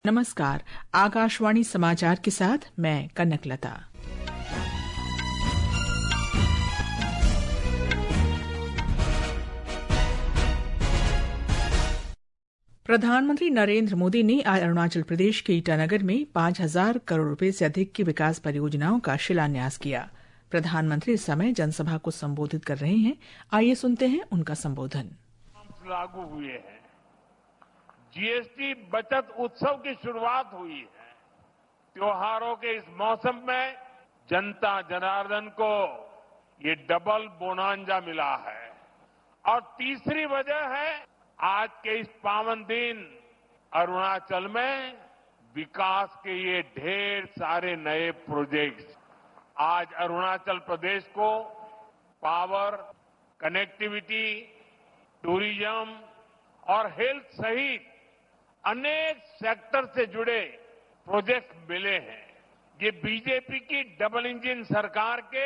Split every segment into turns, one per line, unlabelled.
नमस्कार, आकाशवाणी समाचार के साथ मैं कनकलता। प्रधानमंत्री नरेंद्र मोदी ने आज अरुणाचल प्रदेश के ईटानगर में 5,000 करोड़ रुपए से अधिक की विकास परियोजनाओं का शिलान्यास किया। प्रधानमंत्री इस समय जनसभा को संबोधित कर रहे हैं। आइए सुनते हैं उनका संबोधन।
लागू हुए हैं, जीएसटी बचत उत्सव की शुरुआत हुई है। त्योहारों के इस मौसम में जनता जनार्दन को ये डबल बोनांजा मिला है। और तीसरी वजह है, आज के इस पावन दिन अरुणाचल में विकास के ये ढेर सारे नए प्रोजेक्ट्स। आज अरुणाचल प्रदेश को पावर, कनेक्टिविटी, टूरिज्म और हेल्थ सहित अनेक सेक्टर से जुड़े प्रोजेक्ट मिले हैं। ये बीजेपी की डबल इंजन सरकार के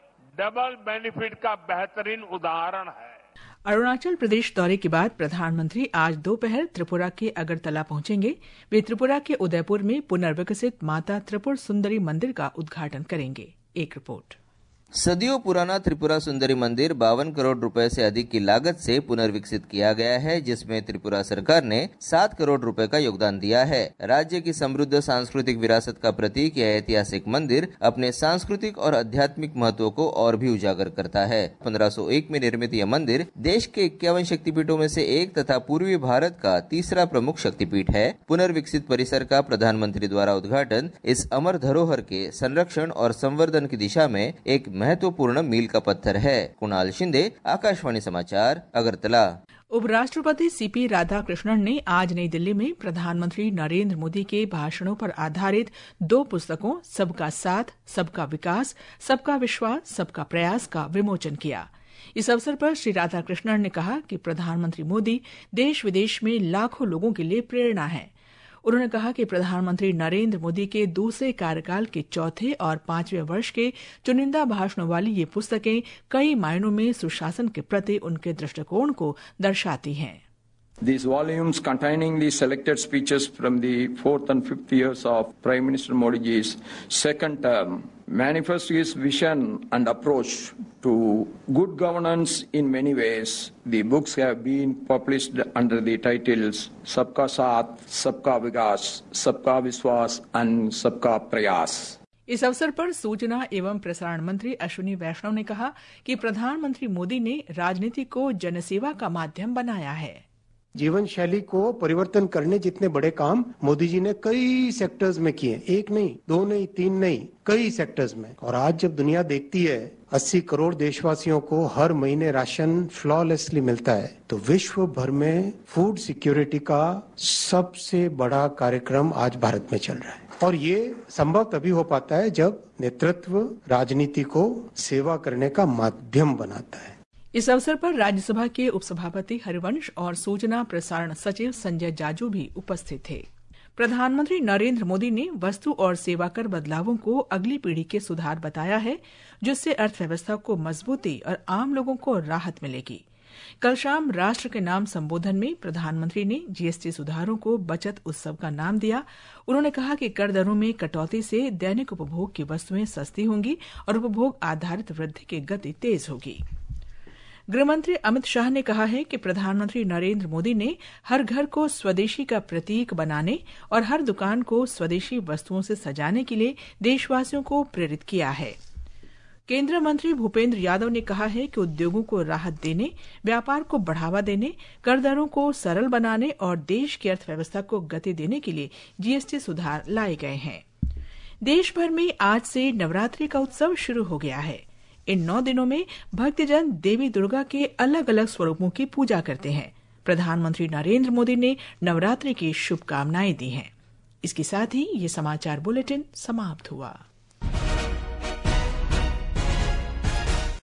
डबल बेनिफिट का बेहतरीन उदाहरण है।
अरुणाचल प्रदेश दौरे के बाद प्रधानमंत्री आज दोपहर त्रिपुरा के अगरतला पहुंचेंगे। वे त्रिपुरा के उदयपुर में पुनर्विकसित माता त्रिपुर सुंदरी मंदिर का उद्घाटन करेंगे। एक रिपोर्ट।
सदियों पुराना त्रिपुरा सुंदरी मंदिर 52 करोड़ रुपए से अधिक की लागत से पुनर्विकसित किया गया है, जिसमें त्रिपुरा सरकार ने 7 करोड़ रुपए का योगदान दिया है। राज्य की समृद्ध सांस्कृतिक विरासत का प्रतीक यह ऐतिहासिक मंदिर अपने सांस्कृतिक और आध्यात्मिक महत्व को और भी उजागर करता है। 1501 में निर्मित यह मंदिर देश के 51 शक्तिपीठों में से एक तथा पूर्वी भारत का तीसरा प्रमुख शक्तिपीठ है। पुनर्विकसित परिसर का प्रधानमंत्री द्वारा उद्घाटन इस अमर धरोहर के संरक्षण और संवर्धन की दिशा में एक महत्वपूर्ण मील का पत्थर है। कुणाल शिंदे, आकाशवाणी समाचार, अगरतला।
उपराष्ट्रपति सीपी राधाकृष्णन ने आज नई दिल्ली में प्रधानमंत्री नरेंद्र मोदी के भाषणों पर आधारित 2 पुस्तकों सबका साथ, सबका विकास, सबका विश्वास, सबका प्रयास का विमोचन किया। इस अवसर पर श्री राधाकृष्णन ने कहा कि प्रधानमंत्री मोदी देश विदेश में लाखों लोगों के लिए प्रेरणा है। उन्होंने कहा कि प्रधानमंत्री नरेंद्र मोदी के दूसरे कार्यकाल के चौथे और 5वें वर्ष के चुनिंदा भाषणों वाली ये पुस्तकें कई मायनों में सुशासन के प्रति उनके दृष्टिकोण को दर्शाती हैं।
These volumes containing the selected speeches from the 4th and 5th years of Prime Minister Modi's second term manifest his vision and approach to good governance in many ways. The books have been published under the titles Sabka Saath, Sabka Vikas, Sabka Vishwas and Sabka Prayas.
इस अवसर पर सूचना एवं प्रसारण मंत्री अश्विनी वैष्णव ने कहा कि प्रधानमंत्री मोदी ने राजनीति को जनसेवा का माध्यम बनाया है।
जीवन शैली को परिवर्तन करने जितने बड़े काम मोदी जी ने कई सेक्टर्स में किए, 1 नहीं, 2 नहीं, 3 नहीं, कई सेक्टर्स में। और आज जब दुनिया देखती है 80 करोड़ देशवासियों को हर महीने राशन फ्लॉलेसली मिलता है, तो विश्व भर में फूड सिक्योरिटी का सबसे बड़ा कार्यक्रम आज भारत में चल रहा है। और ये संभव तभी हो पाता है जब नेतृत्व राजनीति को सेवा करने का माध्यम बनाता है।
इस अवसर पर राज्यसभा के उपसभापति हरिवंश और सूचना प्रसारण सचिव संजय जाजू भी उपस्थित थे। प्रधानमंत्री नरेंद्र मोदी ने वस्तु और सेवा कर बदलावों को अगली पीढ़ी के सुधार बताया है, जिससे अर्थव्यवस्था को मजबूती और आम लोगों को राहत मिलेगी। कल शाम राष्ट्र के नाम संबोधन में प्रधानमंत्री ने जीएसटी सुधारों को बचत उत्सव का नाम दिया। उन्होंने कहा कि कर दरों में कटौती से दैनिक उपभोग की वस्तुएं सस्ती होंगी और उपभोग आधारित वृद्धि की गति तेज होगी। गृहमंत्री अमित शाह ने कहा है कि प्रधानमंत्री नरेंद्र मोदी ने हर घर को स्वदेशी का प्रतीक बनाने और हर दुकान को स्वदेशी वस्तुओं से सजाने के लिए देशवासियों को प्रेरित किया है। केंद्रीय मंत्री भूपेंद्र यादव ने कहा है कि उद्योगों को राहत देने, व्यापार को बढ़ावा देने, कर दरों को सरल बनाने और देश की अर्थव्यवस्था को गति देने के लिए जीएसटी सुधार लाए गए हैं। देश भर में आज से नवरात्रि का उत्सव शुरू हो गया है। इन 9 दिनों में भक्तजन देवी दुर्गा के अलग अलग स्वरूपों की पूजा करते हैं। प्रधानमंत्री नरेंद्र मोदी ने नवरात्रि की शुभकामनाएं दी हैं। इसके साथ ही ये समाचार बुलेटिन समाप्त हुआ।